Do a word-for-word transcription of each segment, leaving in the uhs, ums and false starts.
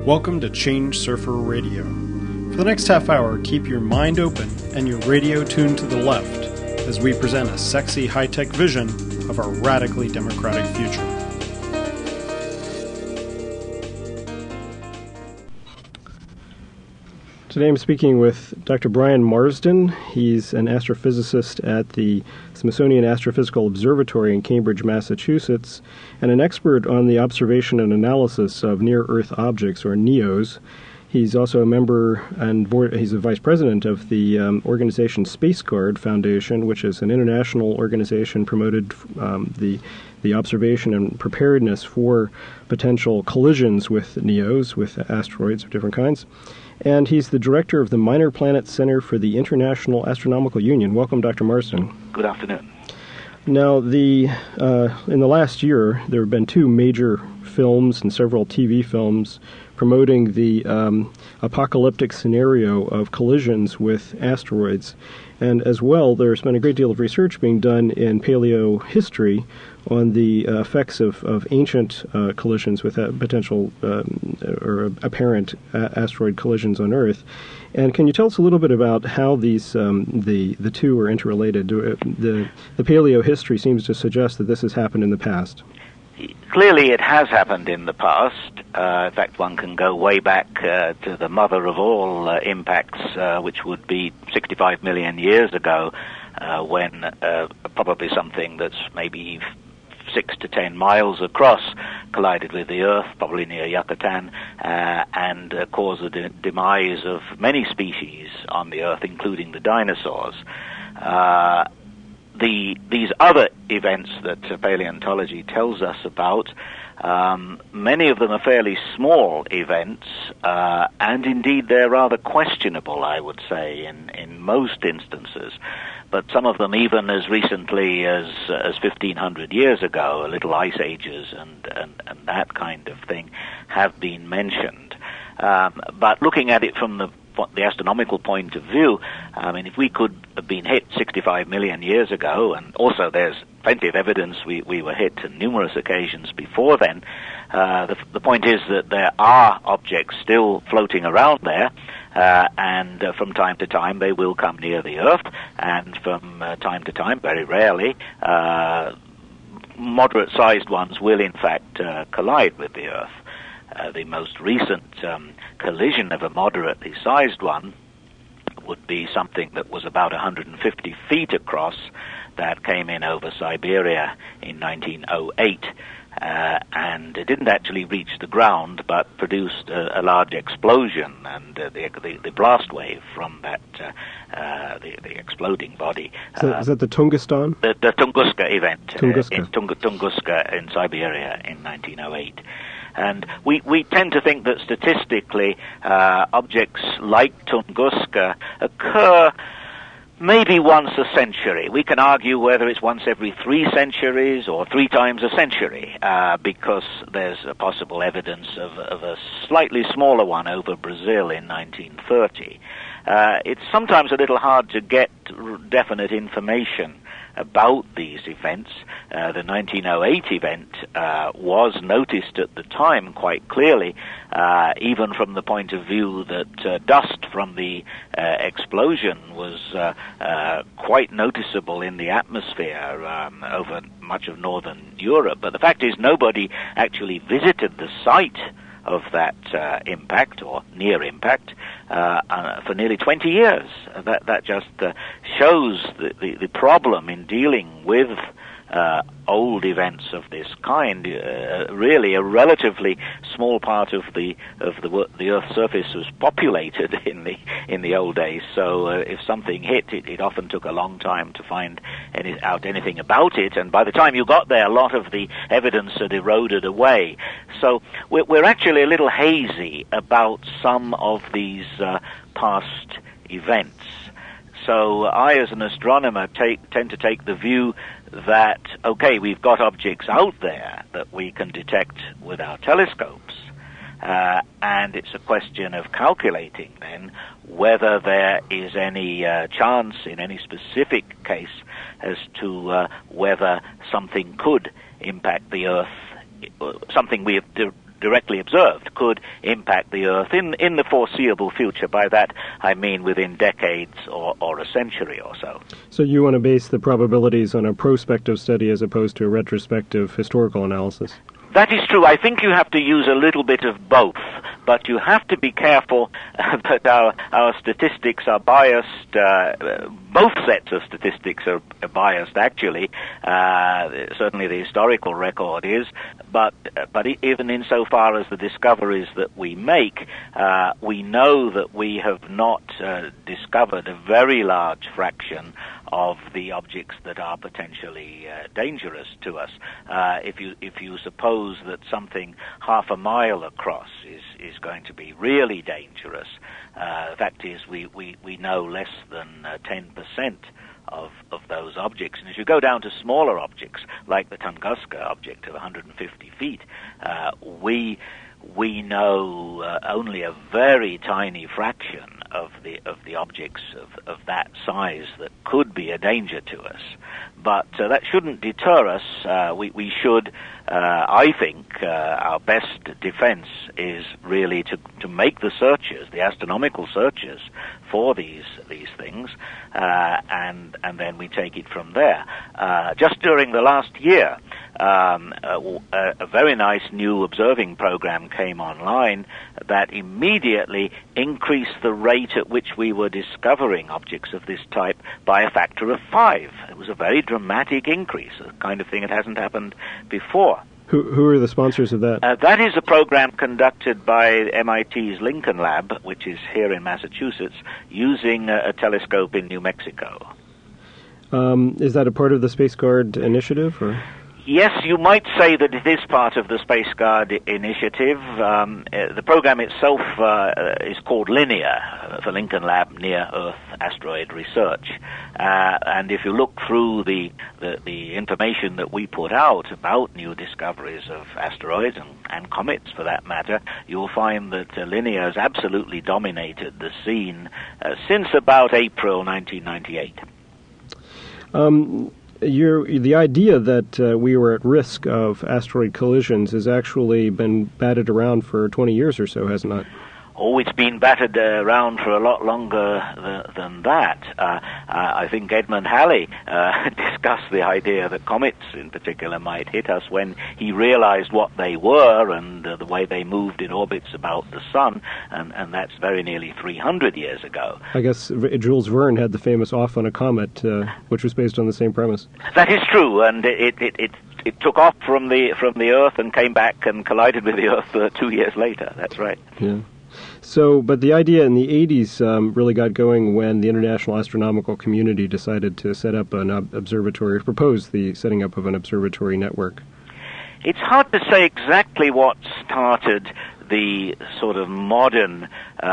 Welcome to Change Surfer Radio. For the next half hour, keep your mind open and your radio tuned to the left as we present a sexy high-tech vision of our radically democratic future. Today I'm speaking with Doctor Brian Marsden. He's an astrophysicist at the Smithsonian Astrophysical Observatory in Cambridge, Massachusetts, and an expert on the observation and analysis of near-Earth objects, or NEOs. He's also a member and board, he's a vice president of the um, organization Space Guard Foundation, which is an international organization promoted um, the the observation and preparedness for potential collisions with NEOs, with asteroids of different kinds. And he's the director of the Minor Planet Center for the International Astronomical Union. Welcome, Doctor Marsden. Good afternoon. Now, the uh, in the last year, there have been two major films and several T V films promoting the um, apocalyptic scenario of collisions with asteroids. And as well, there's been a great deal of research being done in paleohistory on the uh, effects of, of ancient uh, collisions with uh, potential um, or apparent uh, asteroid collisions on Earth. And can you tell us a little bit about how these um, the the two are interrelated? Do, the the paleohistory seems to suggest that this has happened in the past. Clearly, it has happened in the past. Uh, in fact, one can go way back uh, to the mother of all uh, impacts, uh, which would be sixty-five million years ago, uh, when uh, probably something that's maybe six to ten miles across collided with the Earth, probably near Yucatan, uh, and uh, caused the de- demise of many species on the Earth, including the dinosaurs. Uh, The, these other events that uh, paleontology tells us about, um, many of them are fairly small events, uh, and indeed they're rather questionable, I would say, in, in most instances. But some of them, even as recently as as fifteen hundred years ago, little ice ages and, and, and that kind of thing, have been mentioned. Um, but looking at it from the the astronomical point of view, I mean, if we could have been hit sixty-five million years ago, and also there's plenty of evidence we, we were hit on numerous occasions before then, uh, the, the point is that there are objects still floating around there, uh, and uh, from time to time they will come near the Earth, and from uh, time to time, very rarely, uh, moderate-sized ones will in fact uh, collide with the Earth. Uh, the most recent um, collision of a moderately sized one would be something that was about one hundred fifty feet across that came in over Siberia in nineteen oh eight. Uh, and it didn't actually reach the ground, but produced a, a large explosion, and uh, the, the the blast wave from that uh, uh, the, the exploding body. Is that, uh, is that the Tunguska? The, the Tunguska event Tunguska. Uh, in Tung- Tunguska in Siberia in nineteen oh eight. And we, we tend to think that statistically uh, objects like Tunguska occur maybe once a century. We can argue whether it's once every three centuries or three times a century, uh, because there's a possible evidence of, of a slightly smaller one over Brazil in nineteen thirty. Uh, it's sometimes a little hard to get definite information about these events. Uh, the nineteen oh eight event uh, was noticed at the time quite clearly, uh, even from the point of view that uh, dust from the uh, explosion was uh, uh, quite noticeable in the atmosphere um, over much of northern Europe. But the fact is, nobody actually visited the site of that uh, impact or near impact uh, uh, for nearly twenty years. That that just uh, shows the, the, the problem in dealing with uh, old events of this kind. Uh, really, a relatively small part of the of the the Earth's surface was populated in the in the old days. So uh, if something hit, it, it often took a long time to find any, out anything about it. And by the time you got there, a lot of the evidence had eroded away. So we're, we're actually a little hazy about some of these uh, past events. So I, as an astronomer, take, tend to take the view that, okay, we've got objects out there that we can detect with our telescopes, uh, and it's a question of calculating then whether there is any uh, chance in any specific case as to uh, whether something could impact the Earth, something we have de- directly observed, could impact the Earth in, in the foreseeable future. By that, I mean within decades or, or a century or so. So you want to base the probabilities on a prospective study as opposed to a retrospective historical analysis? That is true. I think you have to use a little bit of both, but you have to be careful uh, that our, our statistics are biased. Uh, both sets of statistics are biased, actually. Uh, certainly the historical record is, but uh, but even insofar as the discoveries that we make, uh, we know that we have not uh, discovered a very large fraction of the objects that are potentially uh, dangerous to us. Uh, if you if you suppose that something half a mile across is, is going to be really dangerous, uh, the fact is we, we, we know less than uh, ten percent of, of those objects. And as you go down to smaller objects, like the Tunguska object of one hundred fifty feet, uh, we we know uh, only a very tiny fraction of the of the objects of, of that size that could be a danger to us. But uh, that shouldn't deter us. Uh, we, we should, uh, I think, uh, our best defense is really to, to make the searches, the astronomical searches for these these things, uh, and and then we take it from there. Uh, just during the last year, um, a, a very nice new observing program came online that immediately increased the rate at which we were discovering objects of this type by a factor of five. It was a very dramatic increase, the kind of thing that hasn't happened before. Who, who are the sponsors of that? Uh, that is a program conducted by M I T's Lincoln Lab, which is here in Massachusetts, using a, a telescope in New Mexico. Um, is that a part of the Space Guard initiative, or? Yes, you might say that it is part of the Space Guard initiative. Um, uh, the program itself uh, is called LINEAR, for Lincoln Lab Near Earth Asteroid Research. Uh, and if you look through the, the, the information that we put out about new discoveries of asteroids and, and comets, for that matter, you'll find that uh, LINEAR has absolutely dominated the scene uh, since about April nineteen ninety-eight. Um... Your, the idea that uh, we were at risk of asteroid collisions has actually been batted around for twenty years or so, has it not? Oh, it's been battered uh, around for a lot longer th- than that. Uh, uh, I think Edmund Halley uh, discussed the idea that comets in particular might hit us when he realized what they were and uh, the way they moved in orbits about the sun, and, and that's very nearly three hundred years ago. I guess Jules Verne had the famous Off on a Comet, uh, which was based on the same premise. That is true, and it, it, it It took off from the from the Earth and came back and collided with the Earth uh, two years later. That's right. Yeah. So, but the idea in the eighties um, really got going when the international astronomical community decided to set up an ob- observatory, propose the setting up of an observatory network. It's hard to say exactly what started the sort of modern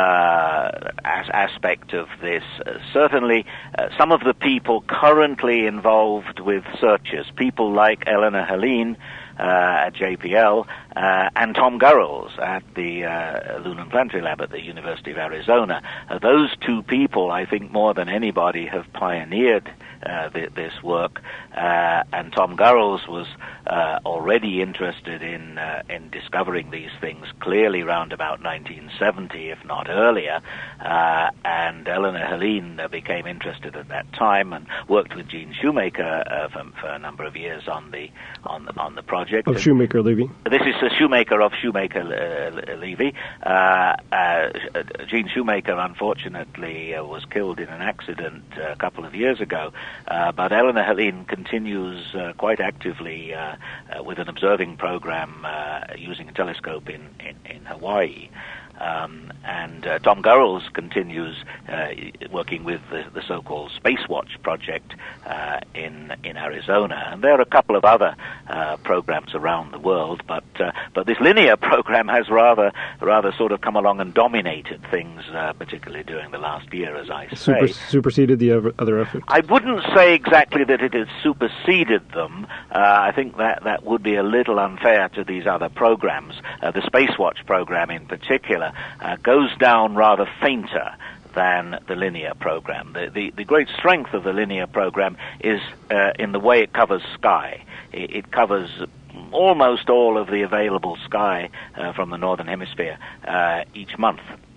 uh, as aspect of this. Uh, certainly, uh, some of the people currently involved with searches, people like Eleanor Helene uh, at J P L, uh, and Tom Gurrells at the uh, Lunar Planetary Lab at the University of Arizona. Uh, those two people, I think, more than anybody, have pioneered uh, th- this work. Uh, and Tom Gurrells was uh, already interested in uh, in discovering these things clearly around about nineteen seventy, if not earlier. Uh, and Eleanor Helene uh, became interested at that time and worked with Gene Shoemaker uh, for, for a number of years on the on the on the project. Of Shoemaker-Levy. This is the Shoemaker of Shoemaker-Levy. Uh, uh, Gene Shoemaker, unfortunately, uh, was killed in an accident uh, a couple of years ago, uh, but Eleanor Helene continues uh, quite actively uh, uh, with an observing program uh, using a telescope in, in, in Hawaii. Um, and uh, Tom Gurrells continues uh, working with the, the so-called Space Watch project uh, in in Arizona, and there are a couple of other uh, programs around the world. But uh, but this LINEAR program has rather rather sort of come along and dominated things, uh, particularly during the last year, as I say. Super, superseded the other efforts. I wouldn't say exactly that it has superseded them. Uh, I think that that would be a little unfair to these other programs. Uh, the Space Watch program, in particular, Uh, goes down rather fainter than the LINEAR program. The, the, the great strength of the LINEAR program is uh, in the way it covers sky. It, it covers almost all of the available sky uh, from the Northern Hemisphere uh, each month.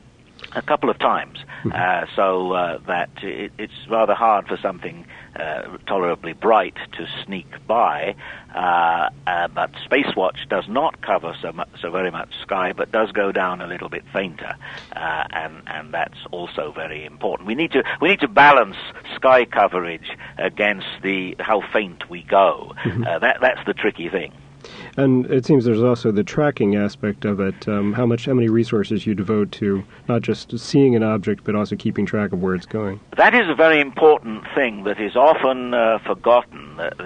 A couple of times, uh, so uh, that it, it's rather hard for something uh, tolerably bright to sneak by. Uh, uh, but Spacewatch does not cover so much, so very much sky, but does go down a little bit fainter, uh, and and that's also very important. We need to we need to balance sky coverage against the how faint we go. Mm-hmm. Uh, that that's the tricky thing. And it seems there's also the tracking aspect of it, um, how much, how many resources you devote to not just seeing an object, but also keeping track of where it's going. That is a very important thing that is often uh, forgotten. Uh,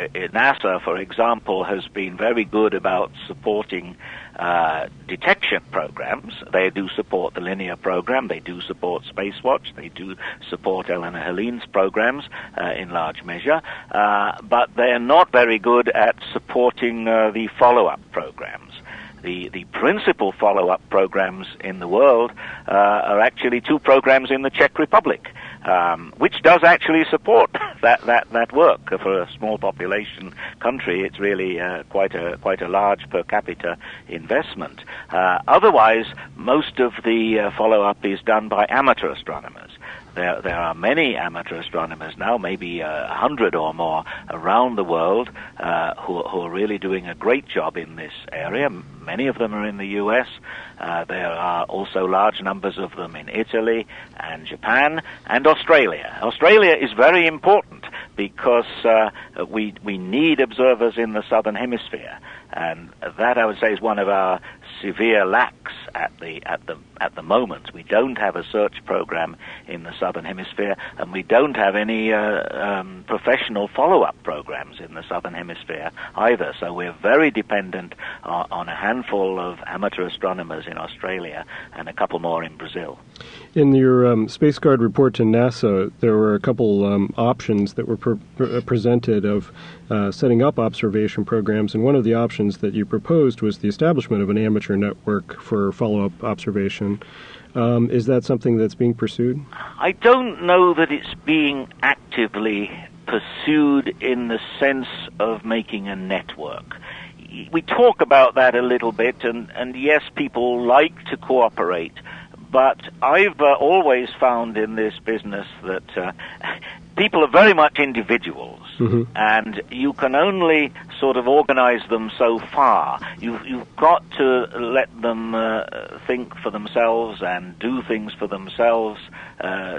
NASA, for example, has been very good about supporting uh, detection programs. They do support the Linear program, they do support Spacewatch, they do support Eleanor Helene's programs uh, in large measure, uh, but they're not very good at supporting uh, the follow-up programs. The, the principal follow-up programs in the world uh, are actually two programs in the Czech Republic, um, which does actually support that, that, that work. For a small population country, it's really uh, quite a quite a large per capita investment. Uh, otherwise, most of the uh, follow-up is done by amateur astronomers. There, there are many amateur astronomers now, maybe a hundred or more around the world, uh, who, who are really doing a great job in this area. Many of them are in the U S. Uh, there are also large numbers of them in Italy and Japan and Australia. Australia is very important because uh, we we need observers in the southern hemisphere, and that, I would say, is one of our severe lacks at the at the at the moment. We don't have a search program in the southern hemisphere, and we don't have any uh, um, professional follow-up programs in the southern hemisphere either. So we're very dependent uh, on a handful of amateur astronomers in Australia and a couple more in Brazil. In your um, Space Guard report to NASA, there were a couple um, options that were pre- pre- presented of uh, setting up observation programs, and one of the options that you proposed was the establishment of an amateur network for follow-up observation. Um, is that something that's being pursued? I don't know that it's being actively pursued in the sense of making a network. We talk about that a little bit, and, and yes, people like to cooperate, but I've uh, always found in this business that uh, people are very much individuals, mm-hmm. and you can only sort of organize them so far. You've, you've got to let them uh, think for themselves and do things for themselves uh,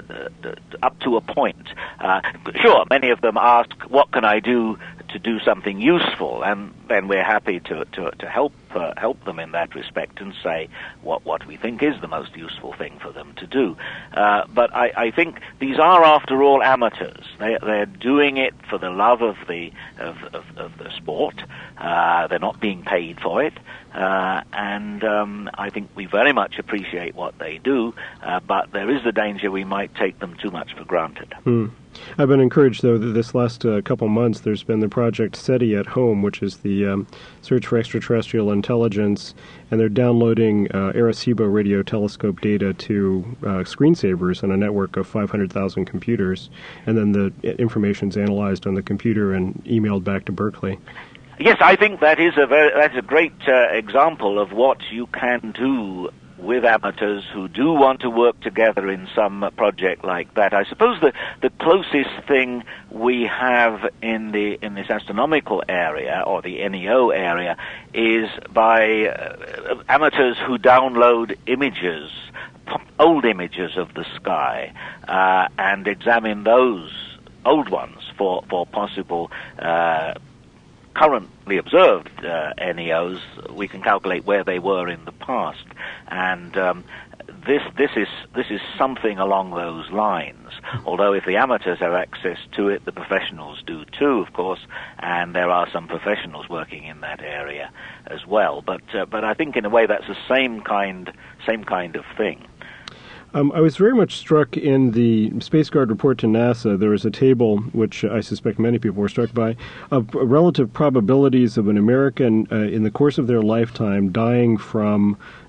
up to a point. Uh, sure, many of them ask, what can I do to do something useful? And then we're happy to, to, to help uh, help them in that respect and say what, what we think is the most useful thing for them to do. Uh, but I, I think these are, after all, amateurs. They, they're doing it for the love of the of, of, of the sport. Uh, they're not being paid for it. Uh, and um, I think we very much appreciate what they do, uh, but there is the danger we might take them too much for granted. Hmm. I've been encouraged, though, that this last uh, couple months there's been the project SETI at Home, which is the um, Search for Extraterrestrial Intelligence, and they're downloading uh, Arecibo radio telescope data to uh, screensavers on a network of five hundred thousand computers, and then the information's analyzed on the computer and emailed back to Berkeley. Yes, I think that is a very, that's a great uh, example of what you can do with amateurs who do want to work together in some project like that. I suppose the the closest thing we have in the in this astronomical area, or the N E O area, is by uh, amateurs who download images, old images of the sky, uh, and examine those old ones for for possible uh, currently observed uh, N E Os. We can calculate where they were in the past, and um, this this is this is something along those lines. Although if the amateurs have access to it, the professionals do too, of course, and there are some professionals working in that area as well. But uh, but I think in a way that's the same kind same kind of thing. Um, I was very much struck in the Space Guard report to NASA. There was a table, which I suspect many people were struck by, of relative probabilities of an American uh, in the course of their lifetime dying from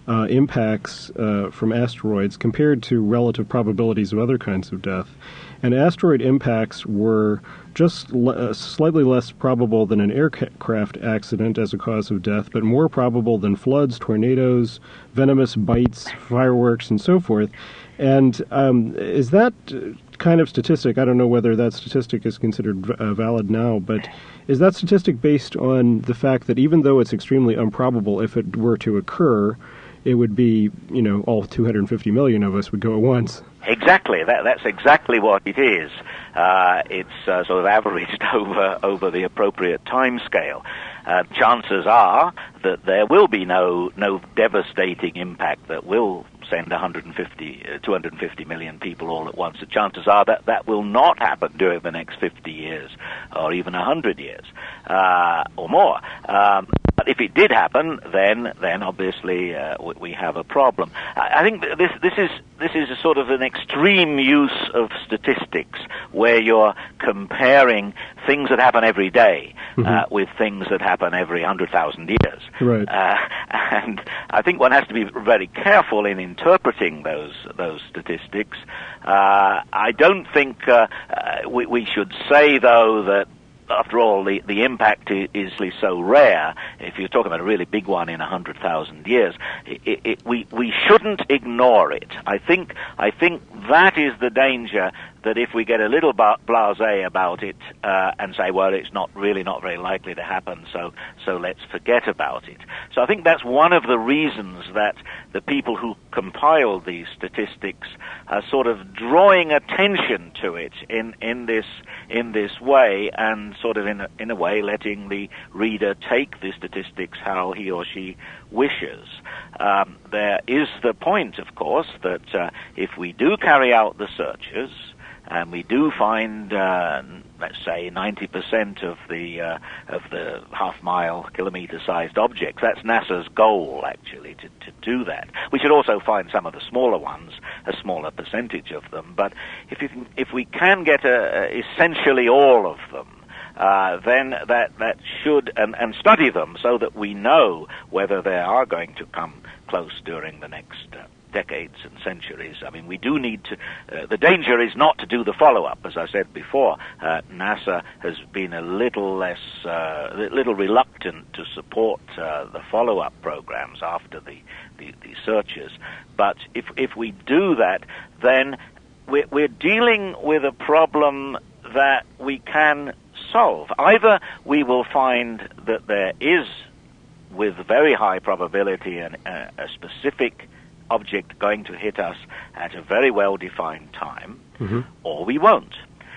uh, impacts uh, from asteroids compared to relative probabilities of other kinds of death. And asteroid impacts were just le- uh, slightly less probable than an aircraft accident as a cause of death, but more probable than floods, tornadoes, venomous bites, fireworks, and so forth. And um, is that kind of statistic, I don't know whether that statistic is considered uh, valid now, but is that statistic based on the fact that even though it's extremely improbable if it were to occur, it would be, you know, all two hundred fifty million of us would go at once? Exactly. That, that's exactly what it is. Uh, it's uh, sort of averaged over over the appropriate time scale. Uh, chances are that there will be no no devastating impact that will send one hundred fifty, uh, two hundred fifty million people all at once. The chances are that that will not happen during the next fifty years or even one hundred years uh, or more. Um, but if it did happen, then then obviously uh, we, we have a problem. I, I think this this is this is a sort of an extreme use of statistics where you're comparing things that happen every day mm-hmm. uh, with things that happen every one hundred thousand years. Right. Uh, and I think one has to be very careful in interpreting those those statistics. Uh, I don't think uh, uh, we, we should say, though, that after all, the, the impact is so rare. If you're talking about a really big one in one hundred thousand years, it, it, we, we shouldn't ignore it. I think, I think that is the danger, that if we get a little blasé about it uh, and say, well, it's not really not very likely to happen, so so let's forget about it. So I think that's one of the reasons that the people who compiled these statistics are sort of drawing attention to it in, in this in this way, and sort of in a, in a way letting the reader take the statistics how he or she wishes. Um, there is the point, of course, that uh, if we do carry out the searches, and we do find, uh, let's say, ninety percent of the uh, of the half-mile, kilometer-sized objects. That's NASA's goal, actually, to, to do that. We should also find some of the smaller ones, a smaller percentage of them. But if you can, if we can get a, a, essentially all of them, uh, then that that should and, and study them so that we know whether they are going to come close during the next Uh, decades and centuries. I mean, we do need to, uh, the danger is not to do the follow-up. As I said before, uh, NASA has been a little less, uh, a little reluctant to support uh, the follow-up programs after the, the, the searches. But if, if we do that, then we're, we're dealing with a problem that we can solve. Either we will find that there is, with very high probability, an, uh, a specific object going to hit us at a very well-defined time, mm-hmm. or we won't.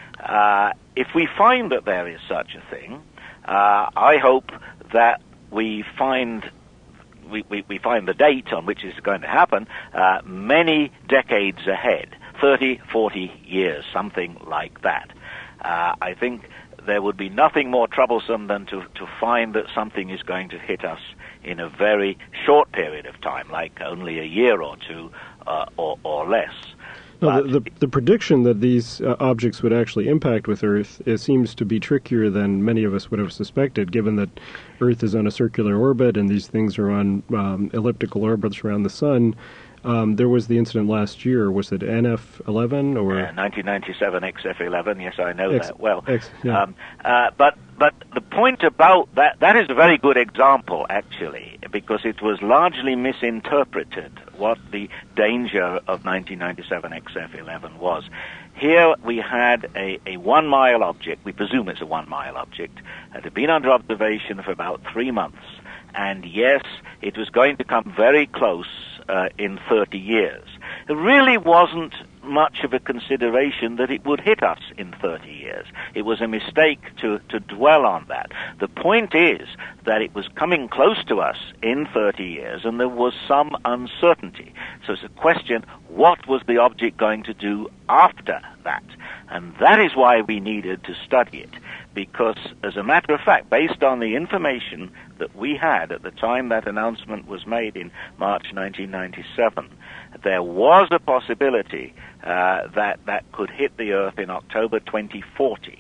Uh, if we find that there is such a thing, uh, I hope that we find we, we, we find the date on which it's going to happen uh, many decades ahead, thirty, forty years, something like that. Uh, I think there would be nothing more troublesome than to, to find that something is going to hit us in a very short period of time, like only a year or two uh, or, or less. No, the, the, the prediction that these uh, objects would actually impact with Earth it seems to be trickier than many of us would have suspected, given that Earth is on a circular orbit and these things are on um, elliptical orbits around the Sun. Um, there was the incident last year. Was it N F eleven or uh, nineteen ninety-seven X F eleven? Yes, I know X, that well. X, yeah. um, uh, but but the point about that that is a very good example, actually, because it was largely misinterpreted what the danger of nineteen ninety-seven X F eleven was. Here we had a, a one-mile object. We presume it's a one-mile object. It had been under observation for about three months, and yes, it was going to come very close. Uh, in thirty years. It really wasn't much of a consideration that it would hit us in thirty years. It was a mistake to, to dwell on that. The point is that it was coming close to us in thirty years, and there was some uncertainty. So it's a question, what was the object going to do after that? And that is why we needed to study it. Because, as a matter of fact, based on the information that we had at the time that announcement was made in March nineteen ninety-seven, there was a possibility uh, that that could hit the Earth in October twenty forty.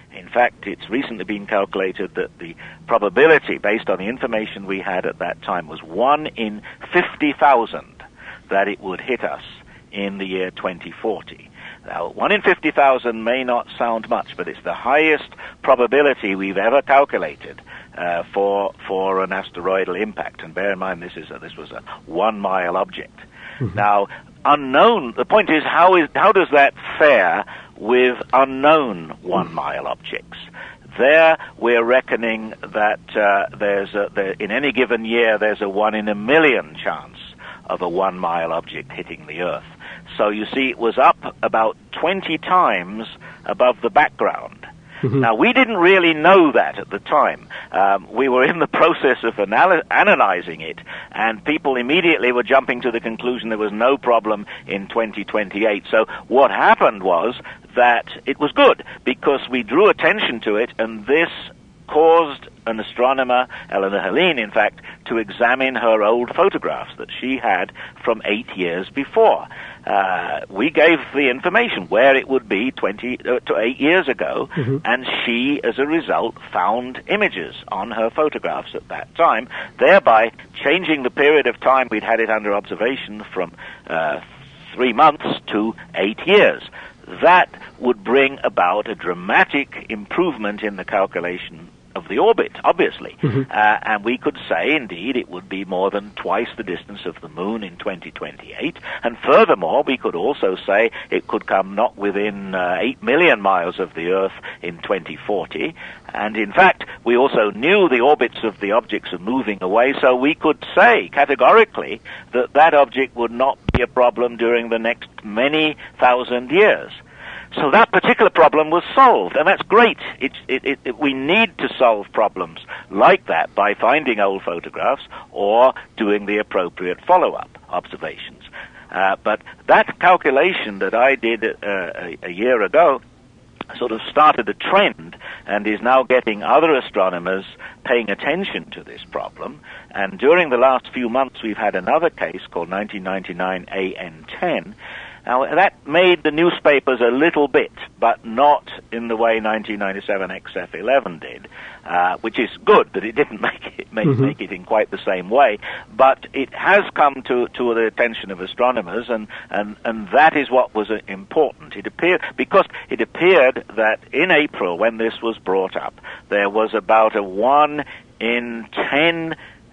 In fact, it's recently been calculated that the probability, based on the information we had at that time, was one in fifty thousand that it would hit us in the year twenty forty. Now, one in fifty thousand may not sound much, but it's the highest probability we've ever calculated uh, for for an asteroidal impact. And bear in mind, this is a, this was a one-mile object. Mm-hmm. Now, unknown. The point is, how is how does that fare with unknown one-mile objects? There, we're reckoning that uh, there's a, there, in any given year there's a one in a million chance of a one-mile object hitting the Earth. So you see, it was up about twenty times above the background. Mm-hmm. Now, we didn't really know that at the time. Um, we were in the process of anal- analyzing it, and people immediately were jumping to the conclusion there was no problem in twenty twenty-eight. So what happened was that it was good, because we drew attention to it, and this caused an astronomer, Eleanor Helene, in fact, to examine her old photographs that she had from eight years before. Uh, we gave the information where it would be twenty uh, to eight years ago, mm-hmm. and she, as a result, found images on her photographs at that time, thereby changing the period of time we'd had it under observation from uh, three months to eight years. That would bring about a dramatic improvement in the calculation of the orbit, obviously. Mm-hmm. Uh, and we could say, indeed, it would be more than twice the distance of the Moon in twenty twenty-eight. And furthermore, we could also say it could come not within uh, eight million miles of the Earth in twenty forty. And in fact, we also knew the orbits of the objects are moving away, so we could say categorically that that object would not be a problem during the next many thousand years. So that particular problem was solved, and that's great. It, it, it, it, we need to solve problems like that by finding old photographs or doing the appropriate follow-up observations. Uh, but that calculation that I did uh, a, a year ago sort of started a trend and is now getting other astronomers paying attention to this problem. And during the last few months, we've had another case called nineteen ninety-nine A N ten. Now, that made the newspapers a little bit, but not in the way nineteen ninety-seven X F eleven did, uh, which is good that it didn't make it make, mm-hmm. make it in quite the same way. But it has come to, to the attention of astronomers, and, and, and that is what was uh, important. It appeared, because it appeared that in April, when this was brought up, there was about a one in ten,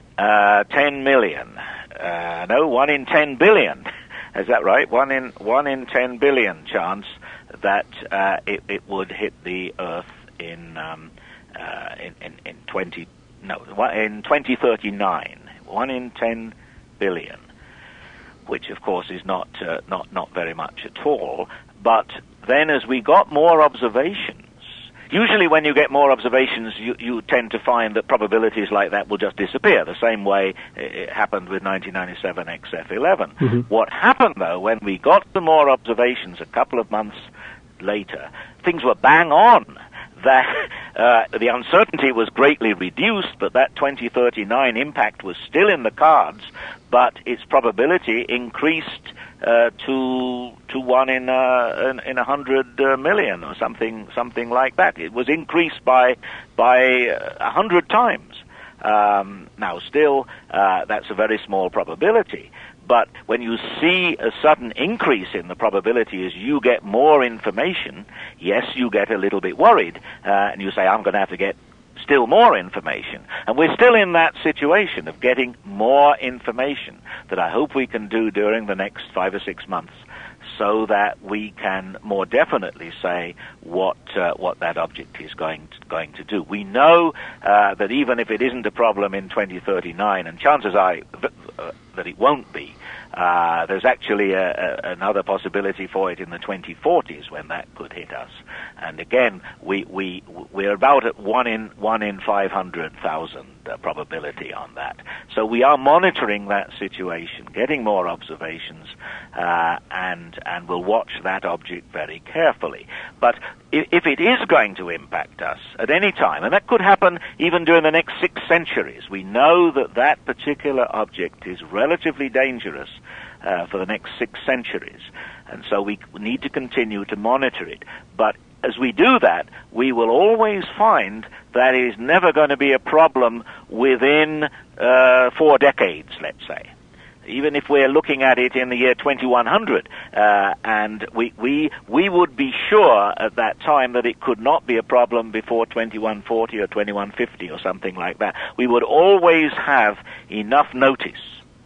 uh, ten million, uh, no, one in ten billion. Is that right? One in one in ten billion chance that uh, it, it would hit the Earth in um, uh, in, in in twenty no in twenty thirty-nine. One in ten billion, which of course is not uh, not not very much at all. But then, as we got more observations. Usually when you get more observations, you, you tend to find that probabilities like that will just disappear, the same way it happened with nineteen ninety-seven X F eleven. Mm-hmm. What happened, though, when we got the more observations a couple of months later, things were bang on. That uh, the uncertainty was greatly reduced, but that twenty thirty-nine impact was still in the cards, but its probability increased Uh, to to one in uh, in, in a hundred uh, million or something something like that. It was increased by by a hundred times. Um, now, still, uh, that's a very small probability. But when you see a sudden increase in the probability as you get more information, yes, you get a little bit worried, uh, and you say, "I'm going to have to get still more information." And we're still in that situation of getting more information that I hope we can do during the next five or six months so that we can more definitely say what uh, what that object is going to, going to do. We know uh, that even if it isn't a problem in twenty thirty-nine, and chances are uh, that it won't be, uh, there's actually a, a, another possibility for it in the twenty forties when that could hit us. And again, we, we, we're about at one in, one in five hundred thousand uh, probability on that. So we are monitoring that situation, getting more observations, uh, and, and we'll watch that object very carefully. But if, if it is going to impact us at any time, and that could happen even during the next six centuries, we know that that particular object is relatively dangerous uh, for the next six centuries. And so we need to continue to monitor it. But as we do that, we will always find that it is never going to be a problem within uh, four decades, let's say. Even if we're looking at it in the year twenty-one hundred, uh, and we, we, we would be sure at that time that it could not be a problem before twenty-one forty or twenty-one fifty or something like that. We would always have enough notice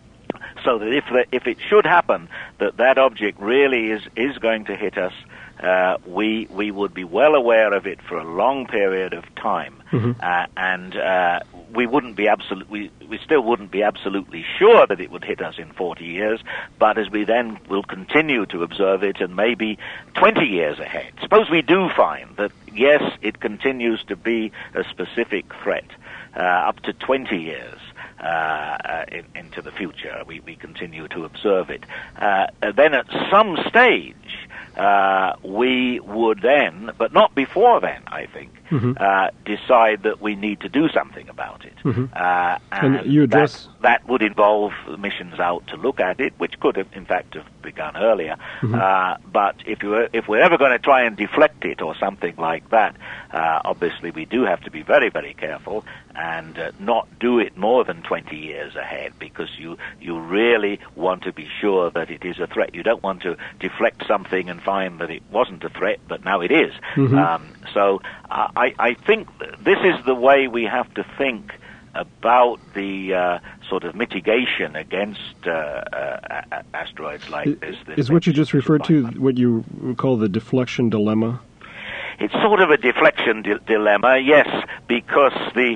so that if, the, if it should happen that that object really is, is going to hit us, Uh, we we would be well aware of it for a long period of time, mm-hmm. uh, and uh, we wouldn't be absolute. We, we still wouldn't be absolutely sure that it would hit us in forty years. But as we then will continue to observe it, and maybe twenty years ahead, suppose we do find that yes, it continues to be a specific threat uh, up to twenty years. Uh, uh, in, into the future, we, we continue to observe it. Uh, then at some stage, uh, we would then, but not before then, I think, mm-hmm. uh, decide that we need to do something about it. Mm-hmm. Uh, and and you address... that, that would involve missions out to look at it, which could have, in fact, have begun earlier. Mm-hmm. Uh, but if, you were, if we're ever going to try and deflect it or something like that, uh, obviously we do have to be very, very careful and uh, not do it more than twenty years ahead, because you you really want to be sure that it is a threat. You don't want to deflect something and find that it wasn't a threat, but now it is. Mm-hmm. Um, so uh, I, I think this is the way we have to think about the uh, sort of mitigation against uh, uh, asteroids like it, this. this is what you just referred to what you call the deflection dilemma? It's sort of a deflection di- dilemma, yes, because the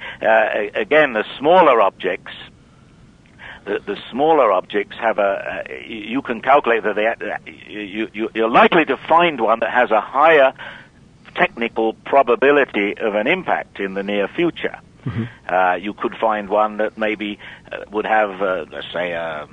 uh, again the smaller objects, the, the smaller objects have a. Uh, you can calculate that they, uh, you, you, you're likely to find one that has a higher technical probability of an impact in the near future. Mm-hmm. Uh, you could find one that maybe uh, would have, uh, let's say, um,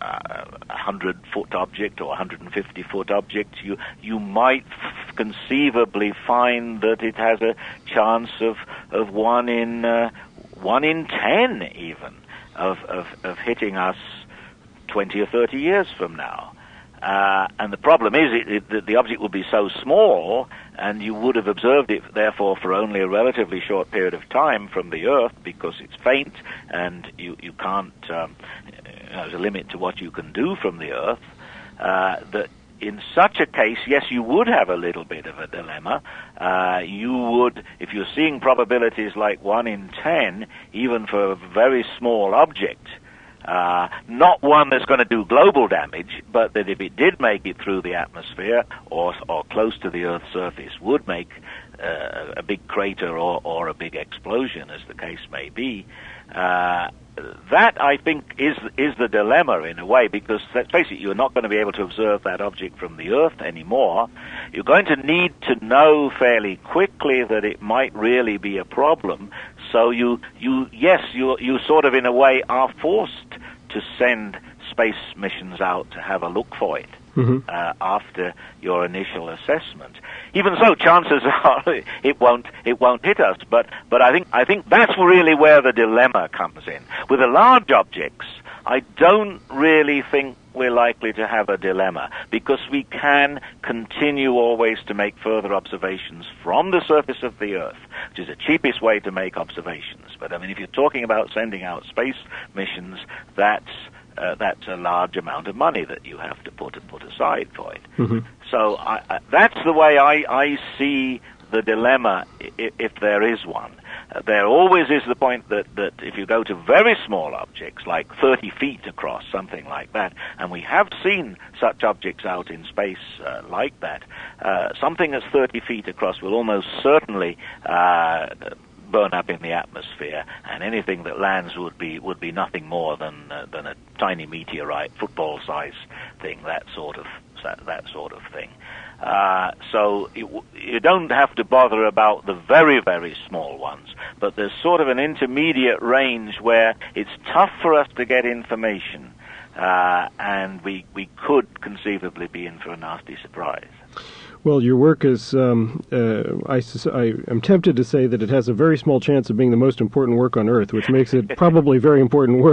a hundred-foot object or a hundred fifty foot object. You you might f- conceivably find that it has a chance of of one in uh, one in ten, even of, of of hitting us twenty or thirty years from now. Uh, and the problem is it, it, that the object will be so small, and you would have observed it, therefore, for only a relatively short period of time from the Earth, because it's faint, and you, you can't, um, you know, there's a limit to what you can do from the Earth, uh, that in such a case, yes, you would have a little bit of a dilemma. Uh, you would, if you're seeing probabilities like one in ten, even for a very small object, Uh, not one that's going to do global damage, but that if it did make it through the atmosphere or or close to the Earth's surface, would make uh, a big crater or, or a big explosion, as the case may be. Uh, that, I think, is is the dilemma in a way, because, let's face it, you're not going to be able to observe that object from the Earth anymore. You're going to need to know fairly quickly that it might really be a problem. So you, you yes, you you sort of, in a way, are forced to send space missions out to have a look for it mm-hmm. uh, after your initial assessment. Even so, chances are it won't it won't hit us. But but I think I think that's really where the dilemma comes in. With the large objects, I don't really think we're likely to have a dilemma, because we can continue always to make further observations from the surface of the Earth, which is the cheapest way to make observations. But I mean, if you're talking about sending out space missions, that's uh, that's a large amount of money that you have to put put aside for it. Mm-hmm. So I, I, that's the way I, I see the dilemma, if, if there is one. Uh, there always is the point that, that if you go to very small objects, like thirty feet across, something like that, and we have seen such objects out in space uh, like that, uh, something that's thirty feet across will almost certainly uh, burn up in the atmosphere, and anything that lands would be would be nothing more than uh, than a tiny meteorite, football-size thing, that sort of that, that sort of thing. Uh, so it, you don't have to bother about the very, very small ones, but there's sort of an intermediate range where it's tough for us to get information, uh, and we, we could conceivably be in for a nasty surprise. Well, your work is, um, uh, I, I am tempted to say that it has a very small chance of being the most important work on Earth, which makes it probably very important work.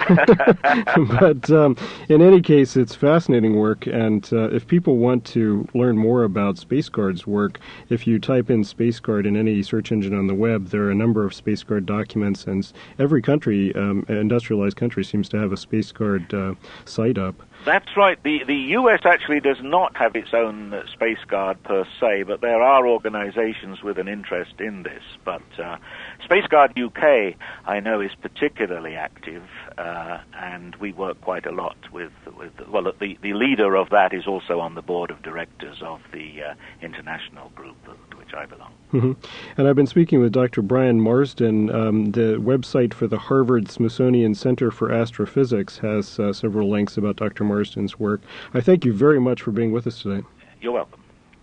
But um, in any case, it's fascinating work, and uh, if people want to learn more about SpaceGuard's work, if you type in SpaceGuard in any search engine on the web, there are a number of SpaceGuard documents, and every country, um, industrialized country, seems to have a SpaceGuard uh, site up. That's right. The the U S actually does not have its own uh, SpaceGuard per se, but there are organizations with an interest in this. But uh, SpaceGuard U K, I know, is particularly active, uh, and we work quite a lot with, with well, the, the leader of that is also on the board of directors of the uh, international group to which I belong. Mm-hmm. And I've been speaking with Doctor Brian Marsden. Um, the website for the Harvard Smithsonian Center for Astrophysics has uh, several links about Doctor Marsden's work. I thank you very much for being with us today. You're welcome.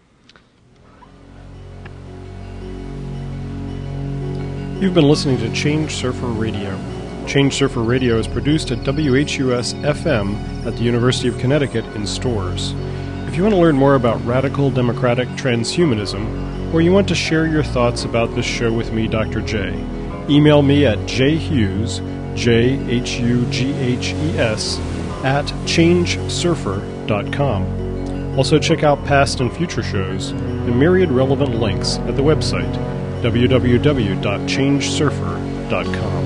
You've been listening to Change Surfer Radio. Change Surfer Radio is produced at W H U S F M at the University of Connecticut in Storrs. If you want to learn more about radical democratic transhumanism, or you want to share your thoughts about this show with me, Doctor J, email me at jhughes, J H U G H E S, at change surfer dot com. Also check out past and future shows and myriad relevant links at the website w w w dot change surfer dot com.